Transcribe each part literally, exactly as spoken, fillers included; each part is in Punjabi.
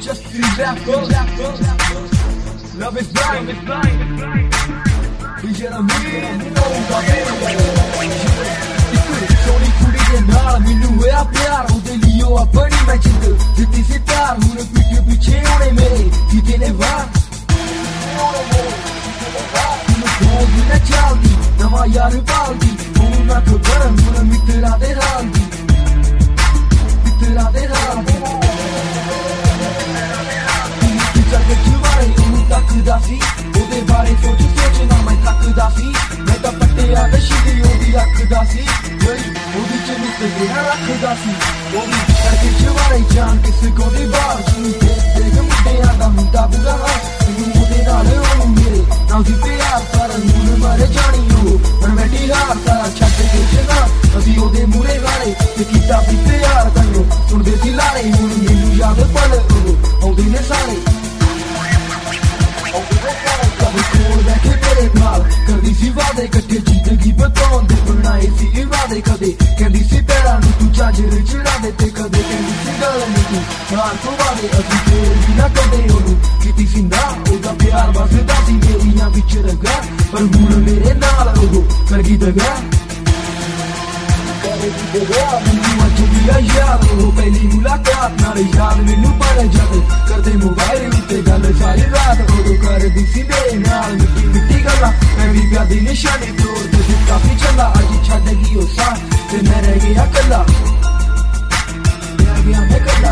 just three rappers. Love is blind. We get a million, know the Sony कुड़ी के नाल मिनू होया प्यार उदे लियो अपनी मैं जिंद जितनी सी प्यार मुझे पीछे पीछे होने मेरे जीते ने वार मुझे भी न चालती नवा यार पालती मुझे ना खबर मुझे मित्रा दे रांदी मित्रा दे रांदी तू चल के चुमारे मुझे तक दासी उदे बारे सोच सोच ना मैं तक दासी मैं तो पट्टे आते शिली उदी तक दासी ਉਹਦੀ ਚ ਮਿੱਤੇ ਨਾ ਰੱਖਦਾ ਸੀ ਉਹ ਵੀ ਕਰਕੇ ਚਵਾਰੇ ਜਾਣ ਕਿਸੇ ਕੋ ਦੀ ਬਾਹਰ ਸੁਣੀ ਤੇ ਤੇ ਮੁੰਡਿਆਂ ਦਾ ਮੁੰਡਾ ਬੁਰਾ ਤੂੰ ਉਹਦੇ ਨਾਲ ਉਹ ਮੇਰੇ ਨਾਲ ਦੀ ਪਿਆਰ ਪਰ ਮੂਲ ਮਾਰੇ ਜਾਣੀ ਉਹ ਪਰ ਮੈਂ ਢੀਲਾਰ ਸਾਰਾ ਛੱਡ ਕੇ ਜਗਾ ਅਸੀਂ ਉਹਦੇ ਮੂਰੇ ਵਾਲੇ ਤੇ ਕੀਤਾ ਵੀ ਪਿਆਰ ਕਰੋ ਸੁਣਦੇ ਸੀ ਲਾਰੇ ਹੁਣ ਮੈਨੂੰ ਯਾਦ ਪਲ ਉਹ ਆਉਂਦੇ ਨੇ ਸਾਰੇ ਕਦੇ ਕੋਲ ਬੈਠੇ ਤੇਰੇ ਨਾਲ ਕਰਦੀ ਸੀ ਵਾਦੇ ਇਕੱਠੇ ਜ਼ਿੰਦਗੀ ਬਤਾਉਣ ਦੇ ਬਣਾਏ ਸੀ ਇਰਾਦੇ ਕਦੇ ਕਹਿੰਦੀ ਸੀ ਪੈਰਾਂ ਨੂੰ ਤੂੰ ਚਾਜਰ ਚੜਾ ਦੇ ਤੇ ਕਦੇ ਕਹਿੰਦੀ ਸੀ ਗੱਲ ਨਹੀਂ ਤੂੰ ਮਾਰ ਤੋਂ ਵਾਦੇ ਅਸੀਂ ਫੇਰ ਵੀ ਨਾ ਕਦੇ ਉਹਨੂੰ ਕੀਤੀ ਸੀ ਨਾ ਉਹਦਾ ਪਿਆਰ ਵਸਦਾ ਸੀ ਮੇਰੀਆਂ ਵਿੱਚ ਰਗਾ ਪਰ ਹੁਣ ਮੇਰੇ ਨਾਲ ਉਹ ਕਰ ਗਈ ਦਗਾ ਕਰ ਗਈ ਦਗਾ ਮੈਨੂੰ ਅੱਜ ਵੀ ਆ ਯਾਦ ਉਹ ਪਹਿਲੀ ਮੁਲਾਕਾਤ ਨਾਲ ਯਾਦ ਮੈਨੂੰ ਪੜ ਜਦ ਕਰਦੇ ਮੋਬਾਈਲ ਉੱਤੇ ਗੱਲ ਸਾਰੀ ਰਾਤ ਉਦੋਂ ਕਰਦੀ ਸੀ ਮੇਰੇ ਨਾਲ ਮਿੱਟੀ ਮਿੱਟੀ ਗੱਲਾਂ ਮੈਂ ਵੀ ਪਿਆਰ ਦੀ ਨਿਸ਼ਾਨੀ ਤੋੜ ਤੇ ਕਾਫੀ ਚੱਲਾ ਅੱਜ ਛੱਡ ਗਈ ਉਹ ਸਾਹ ਤੇ ਮੈਂ ਰਹਿ ਗਿਆ ਕੱਲਾ ਰਹਿ ਗਿਆ ਮੈਂ ਕੱਲਾ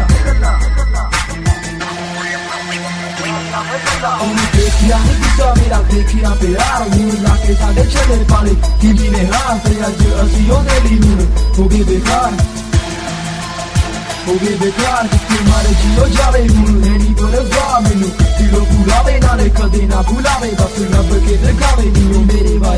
ਉਹਨੂੰ ਦੇਖਿਆ ਨਹੀਂ ਕਿਸਾ ਮੇਰਾ ਦੇਖਿਆ ਪਿਆਰ ਮੂਰ ਲਾ ਕੇ ਸਾਡੇ ਛੱਲੇ ਪਾਲੇ ਕਿਵੇਂ ਨੇ ਹਾਂ ਤੇ ਅੱਜ ਅਸੀਂ ਉਹਦੇ ਲਈ ਹੁਣ ਹੋ ਗਏ ਬੇਕਾਰ ਹੋ ਗਏ ਬੇਕਾਰ ਜਿੱਥੇ ਮਾਰੇ ਜੀਓ ਜਾਵੇ ਹੁਣ ਲੈਣੀ ਬਰਜ਼ਾ ਮੈਨੂੰ ਦਿਲੋਂ ਭੁਲਾਵੇ ਨਾਲੇ ਕਦੇ ਨਾ ਭੁਲਾਵੇ ਬਸ ਲੱਭ ਕੇ ਦਿਖਾਵੇ ਨੀ ਉਹ ਮੇਰੇ